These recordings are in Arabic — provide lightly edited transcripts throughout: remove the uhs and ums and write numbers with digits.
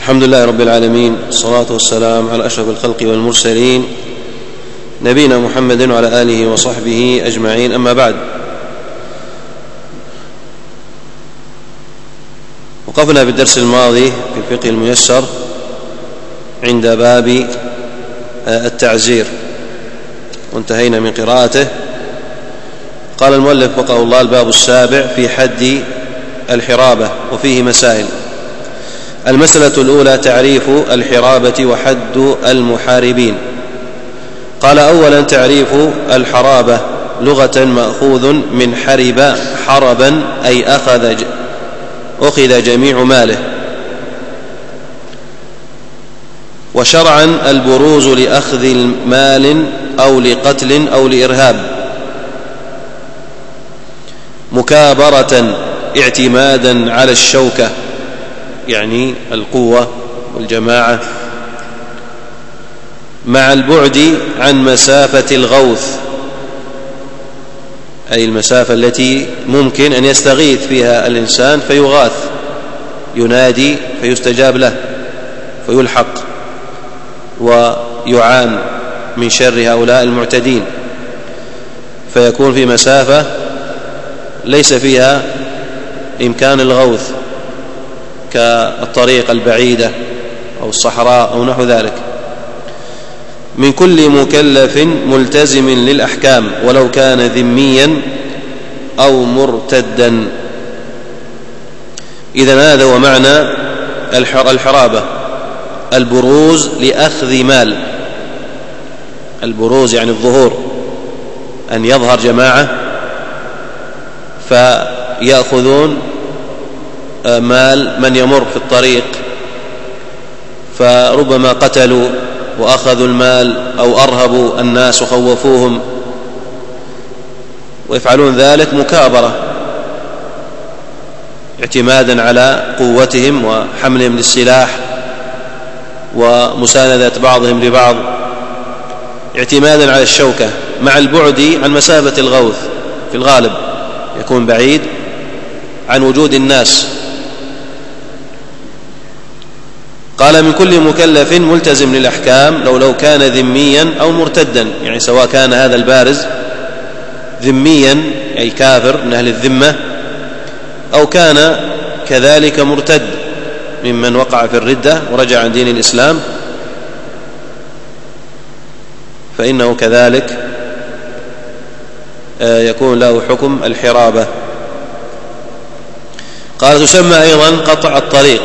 الحمد لله رب العالمين، الصلاة والسلام على أشرف الخلق والمرسلين نبينا محمد وعلى آله وصحبه أجمعين. أما بعد، وقفنا بالدرس الماضي في الفقه الميسر عند باب التعزير وانتهينا من قراءته. قال المؤلف وفقه الله: الباب السابع في حد الحرابة، وفيه مسائل. المسألة الأولى: تعريف الحرابة وحد المحاربين. قال: أولا تعريف الحرابة لغة مأخوذ من حرب حربا أي أخذ جميع ماله، وشرعا البروز لأخذ المال أو لقتل أو لإرهاب، مكابرة اعتمادا على الشوكة يعني القوة والجماعة، مع البعد عن مسافة الغوث أي المسافة التي ممكن أن يستغيث فيها الإنسان فيغاث، ينادي فيستجاب له فيلحق ويعان من شر هؤلاء المعتدين، فيكون في مسافة ليس فيها إمكان الغوث كالطريق البعيدة أو الصحراء أو نحو ذلك. من كل مكلف ملتزم للأحكام ولو كان ذميا أو مرتدا. إذن هذا هو معنى الحرابة: البروز لأخذ مال. البروز يعني الظهور، أن يظهر جماعة فيأخذون مال من يمر في الطريق، فربما قتلوا وأخذوا المال أو أرهبوا الناس وخوفوهم، ويفعلون ذلك مكابرة اعتمادا على قوتهم وحملهم للسلاح ومساندة بعضهم لبعض، اعتمادا على الشوكة، مع البعد عن مسافة الغوث. في الغالب يكون بعيد عن وجود الناس. قال: من كل مكلف ملتزم للأحكام لو كان ذميا أو مرتدا، يعني سواء كان هذا البارز ذميا أي كافر من أهل الذمة، أو كان كذلك مرتد ممن وقع في الردة ورجع عن دين الإسلام، فإنه كذلك يكون له حكم الحرابة. قال: تسمى أيضا قطع الطريق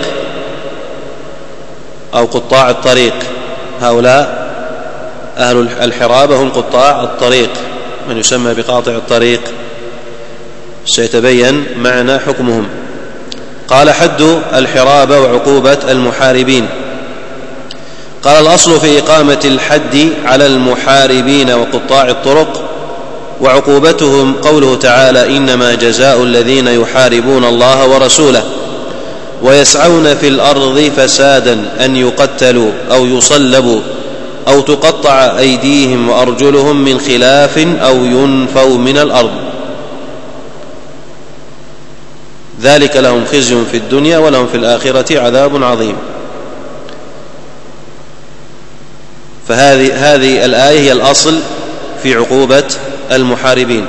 أو قطاع الطريق. هؤلاء أهل الحرابة هم قطاع الطريق، من يسمى بقاطع الطريق سيتبين معنى حكمهم. قال: حد الحرابة وعقوبة المحاربين. قال: الأصل في إقامة الحد على المحاربين وقطاع الطرق وعقوبتهم قوله تعالى: إنما جزاء الذين يحاربون الله ورسوله ويسعون في الأرض فسادا أن يقتلوا أو يصلبوا أو تقطع أيديهم وأرجلهم من خلاف أو ينفوا من الأرض، ذلك لهم خزي في الدنيا ولهم في الآخرة عذاب عظيم. فهذه الآية هي الأصل في عقوبة المحاربين.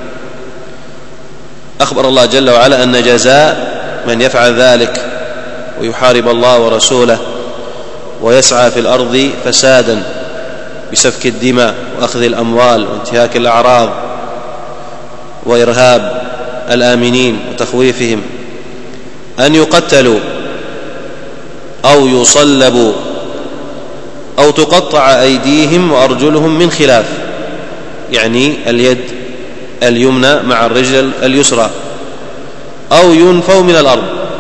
أخبر الله جل وعلا أن جزاء من يفعل ذلك ويحارب الله ورسوله ويسعى في الأرض فسادا بسفك الدماء وأخذ الأموال وانتهاك الأعراض وإرهاب الآمنين وتخويفهم، أن يقتلوا أو يصلبوا أو تقطع أيديهم وأرجلهم من خلاف، يعني اليد اليمنى مع الرجل اليسرى، أو ينفوا من الأرض.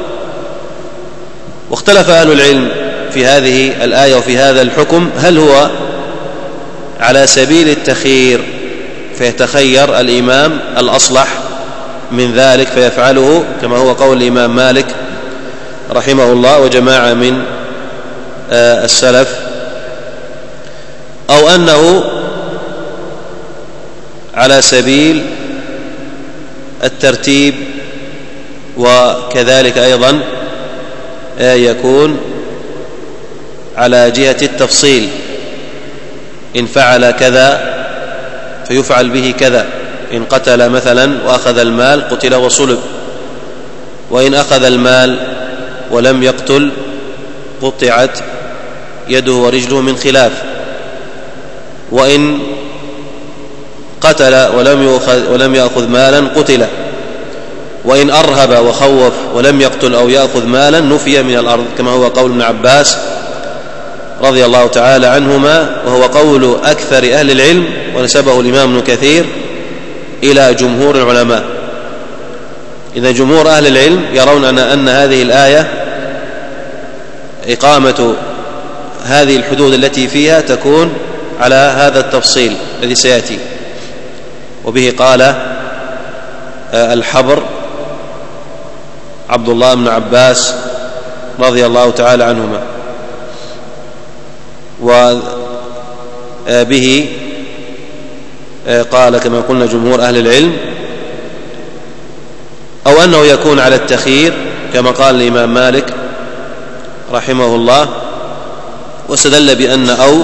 واختلف أهل العلم في هذه الآية وفي هذا الحكم، هل هو على سبيل التخيير فيتخير الإمام الأصلح من ذلك فيفعله كما هو قول الإمام مالك رحمه الله وجماعة من السلف، أو أنه على سبيل الترتيب، وكذلك أيضا يكون على جهة التفصيل، إن فعل كذا فيفعل به كذا، إن قتل مثلا وأخذ المال قتل وصلب، وإن أخذ المال ولم يقتل قطعت يده ورجله من خلاف، وإن قتل ولم يأخذ مالا قتل، وإن أرهب وخوف ولم يقتل أو يأخذ مالا نفي من الأرض، كما هو قول ابن عباس رضي الله تعالى عنهما، وهو قول أكثر أهل العلم، ونسبه الإمام ابن كثير إلى جمهور العلماء. إذا جمهور أهل العلم يرون أن هذه الآية إقامة هذه الحدود التي فيها تكون على هذا التفصيل الذي سيأتي. وبه قال الحبر عبد الله بن عباس رضي الله تعالى عنهما، وبه قال كما قلنا جمهور أهل العلم، أو أنه يكون على التخيير كما قال الإمام مالك رحمه الله، واستدل بأن أو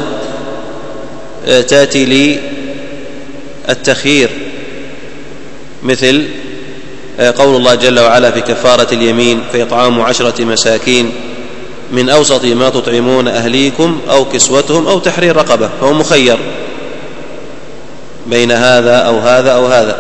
تأتي للتخيير، مثل قول الله جل وعلا في كفارة اليمين: فإطعام 10 مساكين من أوسط ما تطعمون أهليكم أو كسوتهم أو تحرير رقبة، فهو مخير بين هذا أو هذا أو هذا.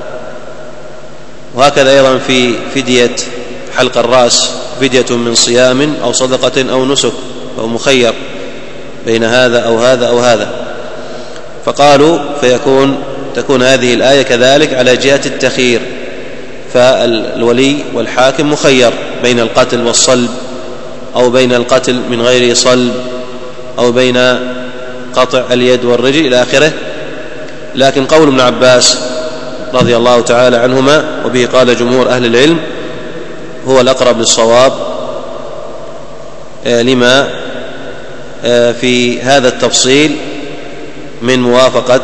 وهكذا أيضا في فدية حلق الرأس: فدية من صيام أو صدقة أو نسك، فهو مخير بين هذا أو هذا أو هذا. فقالوا تكون هذه الآية كذلك على جهة التخيير، فالولي والحاكم مخير بين القتل والصلب، أو بين القتل من غير صلب، أو بين قطع اليد والرجل إلى آخره. لكن قول ابن عباس رضي الله تعالى عنهما، وبه قال جمهور أهل العلم، هو الأقرب للصواب، لما في هذا التفصيل من موافقة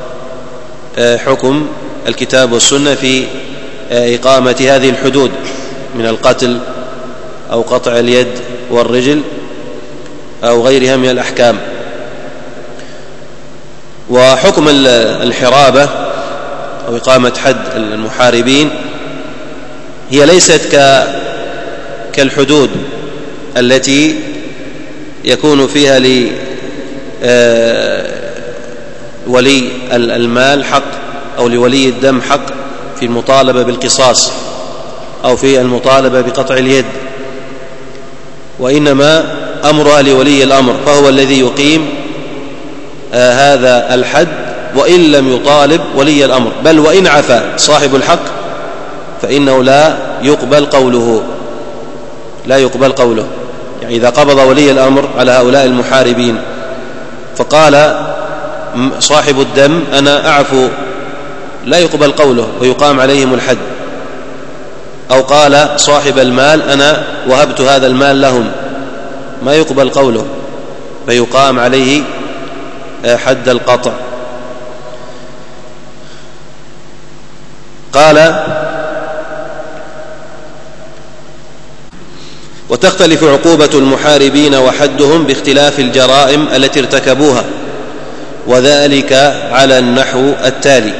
حكم الكتاب والسنة في إقامة هذه الحدود من القتل أو قطع اليد والرجل أو غيرها من الأحكام. وحكم الحرابة أو إقامة حد المحاربين هي ليست كالحدود التي يكون فيها لولي المال حق أو لولي الدم حق في المطالبة بالقصاص أو في المطالبة بقطع اليد، وإنما أمرها لولي الأمر، فهو الذي يقيم هذا الحد وإن لم يطالب ولي الأمر، بل وإن عفا صاحب الحق فإنه لا يقبل قوله. يعني إذا قبض ولي الأمر على هؤلاء المحاربين فقال صاحب الدم أنا أعفو، لا يقبل قوله ويقام عليهم الحد. أو قال صاحب المال أنا وهبت هذا المال لهم، ما يقبل قوله فيقام عليه حد القطع. قال: وتختلف عقوبة المحاربين وحدهم باختلاف الجرائم التي ارتكبوها، وذلك على النحو التالي: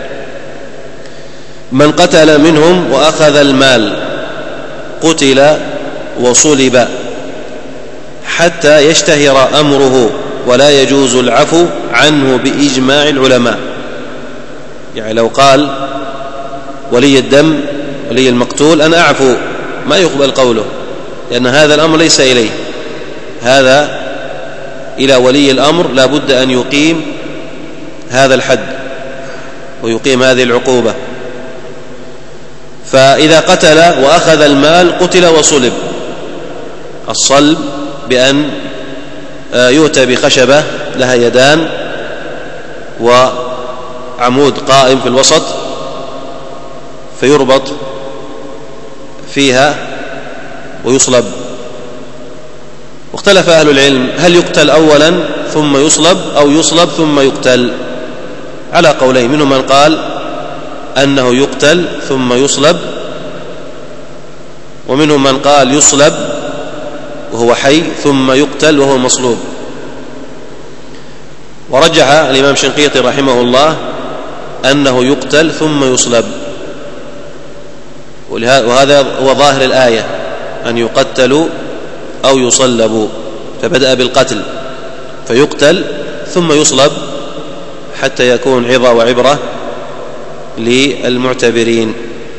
من قتل منهم وأخذ المال قتل وصلب حتى يشتهر أمره، ولا يجوز العفو عنه بإجماع العلماء. يعني لو قال ولي الدم ولي المقتول أنا أعفو، ما يقبل قوله، لأن هذا الأمر ليس إليه، هذا إلى ولي الأمر، لا بد أن يقيم هذا الحد ويقيم هذه العقوبة. فإذا قتل وأخذ المال قتل وصلب. الصلب بأن يؤتى بخشبة لها يدان وعمود قائم في الوسط فيربط فيها ويصلب. واختلف أهل العلم هل يقتل أولا ثم يصلب أو يصلب ثم يقتل، على قولين، منهم من قال أنه يقتل ثم يصلب، ومنهم من قال يصلب وهو حي ثم يقتل وهو مصلوب. ورجح الإمام الشنقيطي رحمه الله أنه يقتل ثم يصلب، وهذا هو ظاهر الآية، أن يقتلوا أو يصلبوا، فبدأ بالقتل فيقتل ثم يصلب حتى يكون عظة وعبرة للمعتبرين.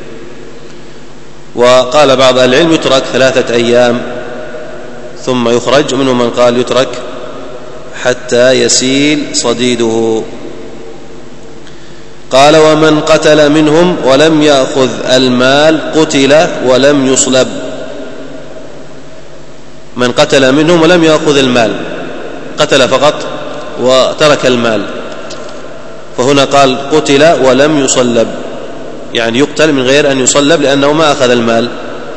وقال بعض أهل العلم يترك 3 أيام ثم يخرج، ومنهم من قال يترك حتى يسيل صديده. قال ومن قتل منهم ولم يأخذ المال قتل ولم يصلب. من قتل منهم ولم يأخذ المال، قتل فقط وترك المال، فهنا قال قتل ولم يصلب، يعني يقتل من غير أن يصلب لأنه ما أخذ المال.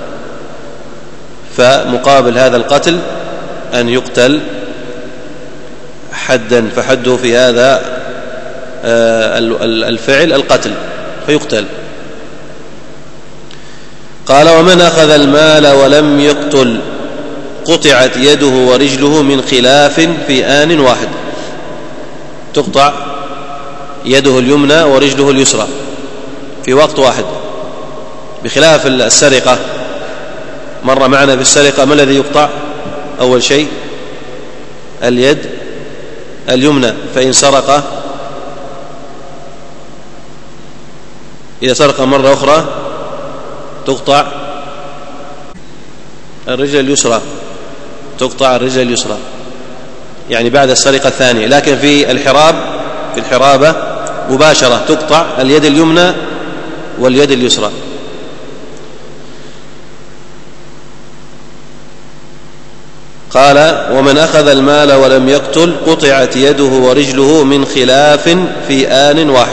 فمقابل هذا القتل أن يقتل حدا، فحده في هذا الفعل القتل فيقتل. قال ومن أخذ المال ولم يقتل قطعت يده ورجله من خلاف في آن واحد، تقطع يده اليمنى ورجله اليسرى في وقت واحد، بخلاف السرقة. مر معنا في السرقة ما الذي يقطع؟ أول شيء اليد اليمنى، فإن سرق إذا سرق مرة أخرى تقطع الرجل اليسرى، تقطع الرجل اليسرى يعني بعد السرقة الثانية. لكن في الحرابة مباشرة تقطع اليد اليمنى واليد اليسرى. قال ومن أخذ المال ولم يقتل قطعت يده ورجله من خلاف في آن واحد.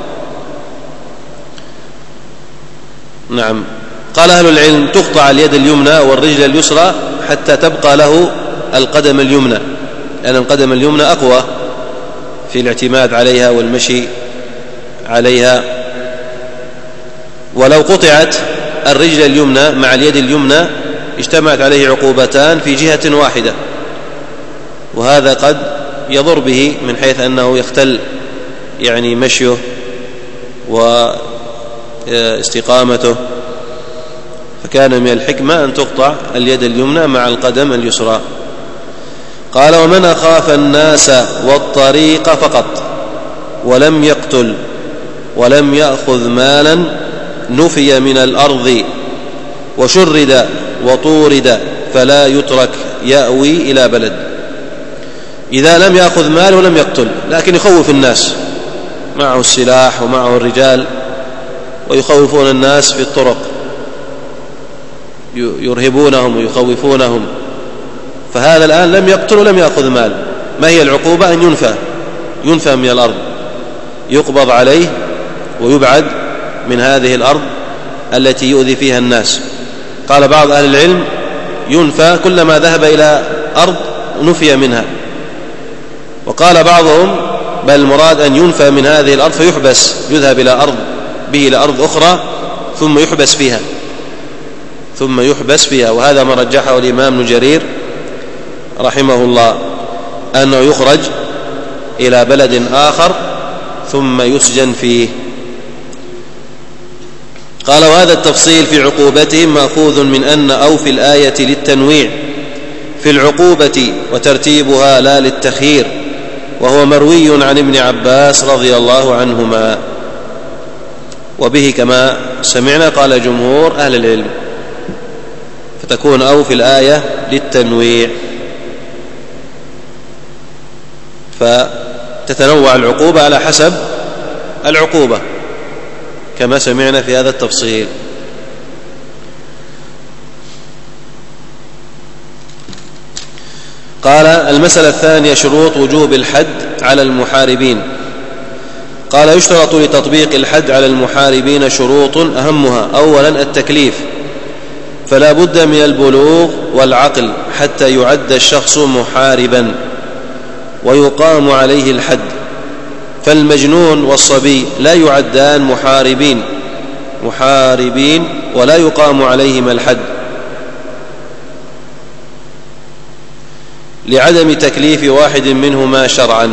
نعم. قال أهل العلم تقطع اليد اليمنى والرجل اليسرى حتى تبقى له القدم اليمنى، لأن القدم اليمنى أقوى في الاعتماد عليها والمشي عليها. ولو قطعت الرجل اليمنى مع اليد اليمنى اجتمعت عليه عقوبتان في جهة واحدة، وهذا قد يضر به من حيث أنه يختل يعني مشيه واستقامته، فكان من الحكمة أن تقطع اليد اليمنى مع القدم اليسرى. قال ومن أخاف الناس والطريق فقط ولم يقتل ولم يأخذ مالا نفي من الأرض وشرد وطورد فلا يترك يأوي إلى بلد. إذا لم يأخذ مال ولم يقتل لكن يخوف الناس، معه السلاح ومعه الرجال ويخوفون الناس في الطرق، يرهبونهم ويخوفونهم، فهذا الآن لم يقتل ولم يأخذ مال. ما هي العقوبة؟ أن ينفى من الأرض، يقبض عليه ويبعد من هذه الأرض التي يؤذي فيها الناس. قال بعض أهل العلم ينفى كلما ذهب إلى أرض نفي منها، وقال بعضهم بل المراد أن ينفى من هذه الأرض فيحبس، يذهب إلى أرض أخرى ثم يحبس فيها. وهذا ما رجحه الإمام ابن جرير رحمه الله، أنه يخرج إلى بلد آخر ثم يسجن فيه. قال وهذا التفصيل في عقوبتهم مأخوذ من أن أو في الآية للتنويع في العقوبة وترتيبها لا للتخيير، وهو مروي عن ابن عباس رضي الله عنهما، وبه كما سمعنا قال جمهور أهل العلم، فتكون أو في الآية للتنويع، فتتنوع العقوبة على حسب العقوبة كما سمعنا في هذا التفصيل. قال المسألة الثانية شروط وجوب الحد على المحاربين. قال يشترط لتطبيق الحد على المحاربين شروط أهمها أولا التكليف، فلا بد من البلوغ والعقل حتى يعد الشخص محاربا ويقام عليه الحد، فالمجنون والصبي لا يعدان محاربين ولا يقام عليهما الحد. لعدم تكليف واحد منهما شرعا.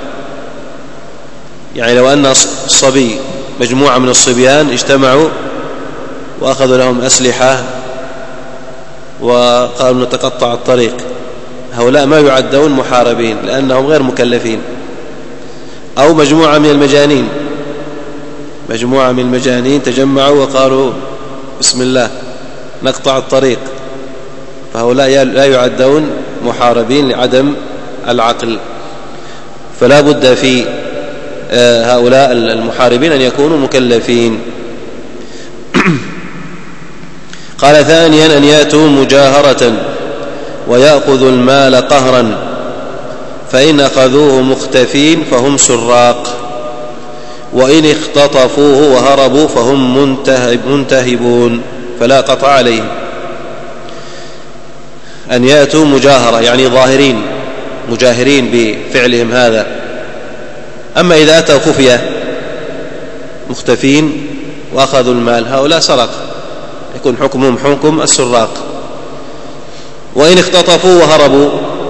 يعني لو أن الصبي مجموعة من الصبيان اجتمعوا وأخذوا لهم أسلحة وقالوا نتقطع الطريق، هؤلاء ما يعدون محاربين لأنهم غير مكلفين. أو مجموعة من المجانين تجمعوا وقالوا بسم الله نقطع الطريق، فهؤلاء لا يعدون محاربين لعدم العقل. فلا بد في هؤلاء المحاربين أن يكونوا مكلفين. قال ثانيا أن يأتوا مجاهرة ويأخذوا المال قهرا، فإن أخذوه مختفين فهم سراق، وإن اختطفوه وهربوا فهم منتهبون فلا قطع عليهم. أن يأتوا مجاهرة يعني مجاهرين بفعلهم هذا. أما إذا أتوا خفية مختفين وأخذوا المال هؤلاء سرق، يكون حكمهم حكم السراق. وإن اختطفوا وهربوا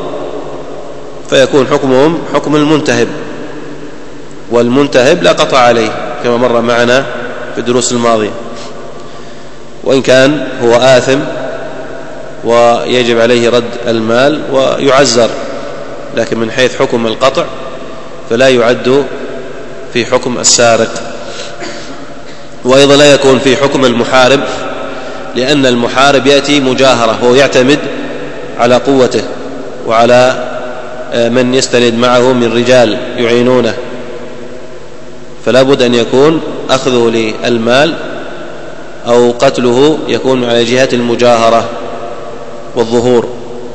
فيكون حكمهم حكم المنتهب، والمنتهب لا قطع عليه كما مر معنا في الدروس الماضية، وإن كان هو آثم ويجب عليه رد المال ويعزر، لكن من حيث حكم القطع فلا يعد في حكم السارق. وأيضا لا يكون في حكم المحارب، لأن المحارب يأتي مجاهرة، هو يعتمد على قوته وعلى من يستند معه من رجال يعينونه، فلا بد أن يكون أخذه للمال أو قتله يكون على جهة المجاهرة والظهور.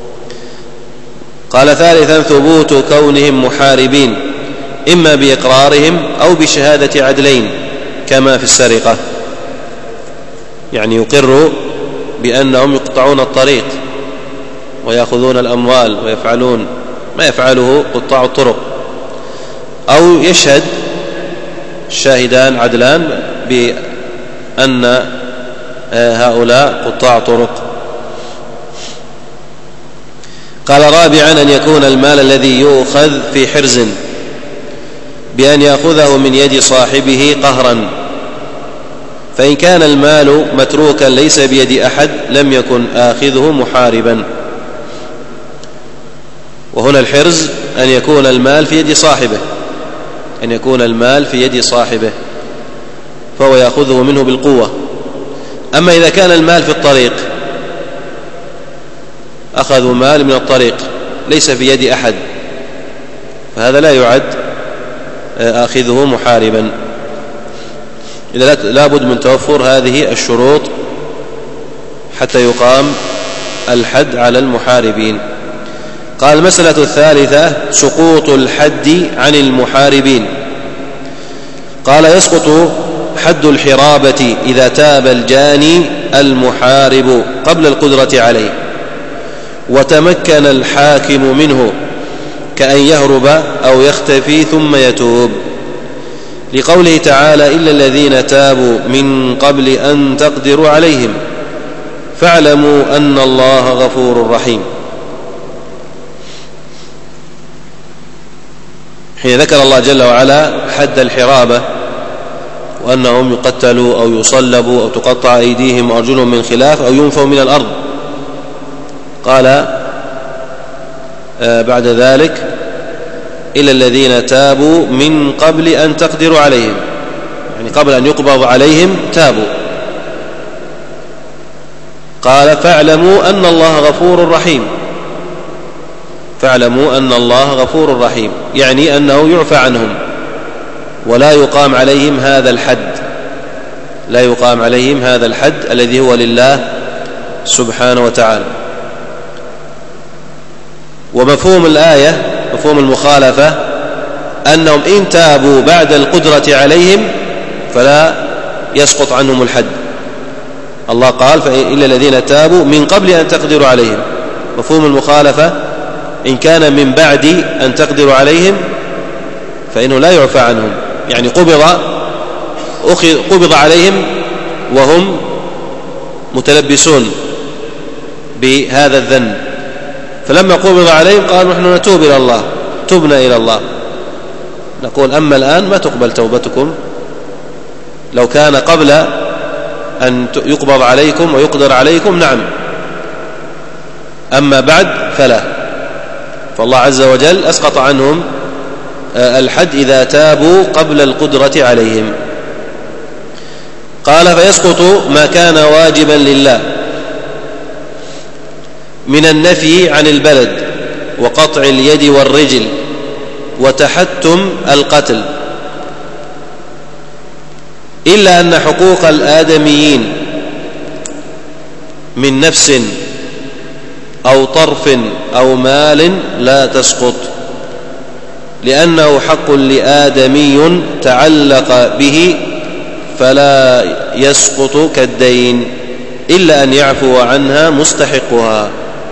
قال ثالثا ثبوت كونهم محاربين إما بإقرارهم أو بشهادة عدلين كما في السرقة، يعني يقر بأنهم يقطعون الطريق ويأخذون الأموال ويفعلون ما يفعله قطاع الطرق، أو يشهد الشاهدان عدلان بأن هؤلاء قطاع طرق. قال رابعا أن يكون المال الذي يؤخذ في حرز بأن يأخذه من يد صاحبه قهرا، فإن كان المال متروكا ليس بيد أحد لم يكن آخذه محاربا. وهنا الحرز أن يكون المال في يد صاحبه، فهو يأخذه منه بالقوة. أما إذا كان المال في الطريق، أخذوا مال من الطريق ليس في يد أحد، فهذا لا يعد آخذه محاربا. إذا لا بد من توفر هذه الشروط حتى يقام الحد على المحاربين. قال المسألة الثالثة سقوط الحد عن المحاربين. قال يسقط حد الحرابة إذا تاب الجاني المحارب قبل القدرة عليه وتمكن الحاكم منه، كأن يهرب أو يختفي ثم يتوب، لقوله تعالى إلا الذين تابوا من قبل أن تقدروا عليهم فاعلموا أن الله غفور رحيم. حين ذكر الله جل وعلا حد الحرابة وأنهم يقتلوا أو يصلبوا أو تقطع أيديهم وأرجلهم من خلاف أو ينفوا من الأرض، قال بعد ذلك إلا الذين تابوا من قبل أن تقدروا عليهم، يعني قبل أن يقبض عليهم تابوا. قال فاعلموا أن الله غفور رحيم، فاعلموا أن الله غفور رحيم، يعني أنه يعفى عنهم ولا يقام عليهم هذا الحد، لا يقام عليهم هذا الحد الذي هو لله سبحانه وتعالى. ومفهوم الآية مفهوم المخالفة أنهم إن تابوا بعد القدرة عليهم فلا يسقط عنهم الحد. الله قال إلا الذين تابوا من قبل أن تقدروا عليهم. مفهوم المخالفة إن كان من بعد أن تقدروا عليهم فإنه لا يعفى عنهم، يعني قبض عليهم وهم متلبسون بهذا الذنب فلما قبض عليهم قالوا نحن نتوب إلى الله، تبنا إلى الله. نقول أما الآن ما تقبل توبتكم. لو كان قبل أن يقبض عليكم ويقدر عليكم نعم، أما بعد فلا. فالله عز وجل أسقط عنهم الحد إذا تابوا قبل القدرة عليهم. قال فيسقط ما كان واجبا لله من النفي عن البلد وقطع اليد والرجل وتحتم القتل، إلا أن حقوق الآدميين من نفس أو طرف أو مال لا تسقط، لأنه حق لآدمي تعلق به فلا يسقط كالدين إلا أن يعفو عنها مستحقها.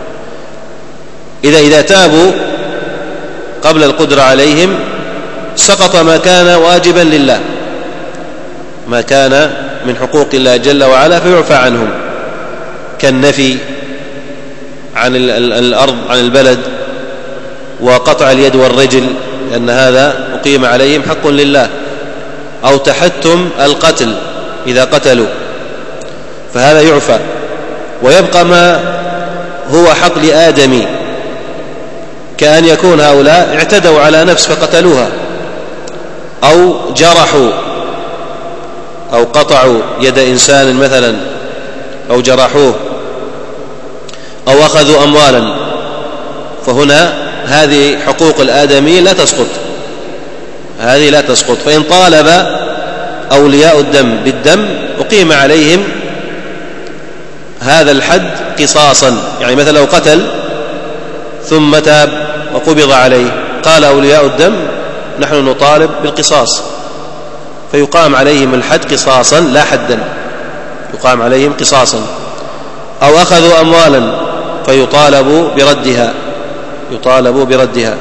إذا تابوا قبل القدرة عليهم سقط ما كان واجبا لله، ما كان من حقوق الله جل وعلا فيعفى عنهم، كالنفي عن الأرض عن البلد وقطع اليد والرجل لأن هذا أقيم عليهم حق لله، أو تحتم القتل إذا قتلوا فهذا يعفى، ويبقى ما هو حق لآدمي، كأن يكون هؤلاء اعتدوا على نفس فقتلوها، أو جرحوا أو قطعوا يد إنسان مثلا أو جرحوه أو أخذوا أموالا، فهنا هذه حقوق الآدمي لا تسقط، هذه لا تسقط. فإن طالب أولياء الدم بالدم أقيم عليهم هذا الحد قصاصا. يعني مثلا لو قتل ثم تاب وقبض عليه قال أولياء الدم نحن نطالب بالقصاص، فيقام عليهم الحد قصاصا لا حدا، يقام عليهم قصاصا. أو أخذوا أموالا فيطالبوا بردها، يطالبوا بردها.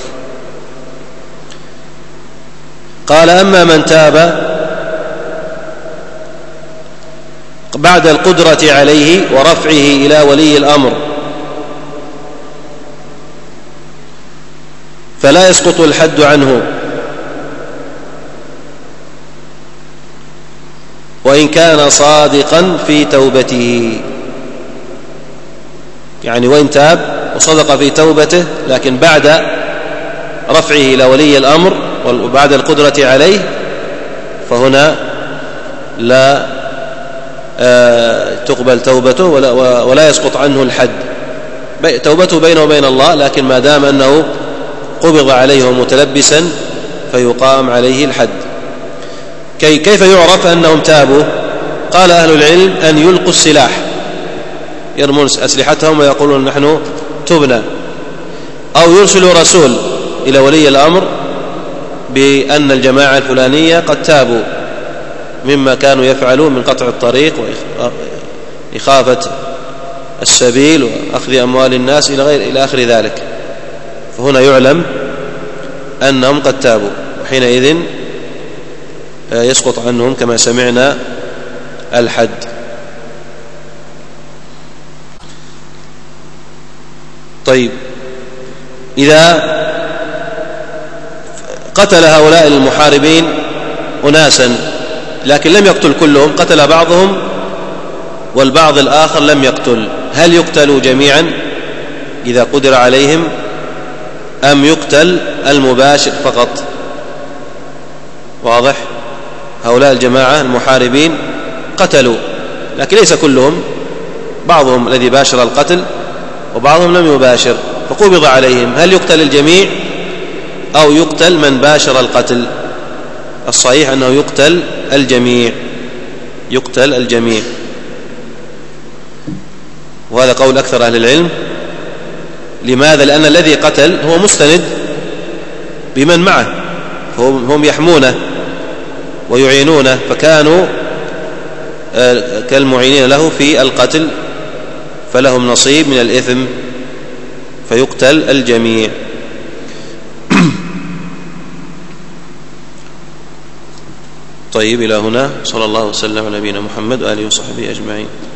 قال أما من تاب بعد القدرة عليه ورفعه إلى ولي الأمر فلا يسقط الحد عنه، وإن كان صادقا في توبته. يعني وإن تاب وصدق في توبته لكن بعد رفعه إلى ولي الأمر وبعد القدرة عليه فهنا لا تقبل توبته ولا يسقط عنه الحد. توبته بينه وبين الله، لكن ما دام أنه قبض عليه متلبسا فيقام عليه الحد. كيف يعرف أنهم تابوا؟ قال أهل العلم أن يلقوا السلاح، يرمون أسلحتهم ويقولون نحن تبنا، أو يرسلوا رسول إلى ولي الأمر بأن الجماعة الفلانية قد تابوا مما كانوا يفعلون من قطع الطريق وإخافة السبيل وأخذ أموال الناس إلى آخر ذلك، فهنا يعلم أنهم قد تابوا، وحينئذ يسقط عنهم كما سمعنا الحد. طيب، إذا قتل هؤلاء المحاربين أناسا لكن لم يقتل كلهم، قتل بعضهم والبعض الآخر لم يقتل، هل يقتلوا جميعا إذا قدر عليهم أم يقتل المباشر فقط؟ واضح؟ هؤلاء الجماعة المحاربين قتلوا لكن ليس كلهم، بعضهم الذي باشر القتل وبعضهم لم يباشر فقبض عليهم، هل يقتل الجميع أو يقتل من باشر القتل؟ الصحيح أنه يقتل الجميع، يقتل الجميع، وهذا قول أكثر أهل العلم. لماذا؟ لأن الذي قتل هو مستند بمن معه، هم يحمونه ويعينونه، فكانوا كالمعينين له في القتل، فلهم نصيب من الإثم، فيقتل الجميع. طيب، إلى هنا. صلى الله وسلم على نبينا محمد وآله وصحبه أجمعين.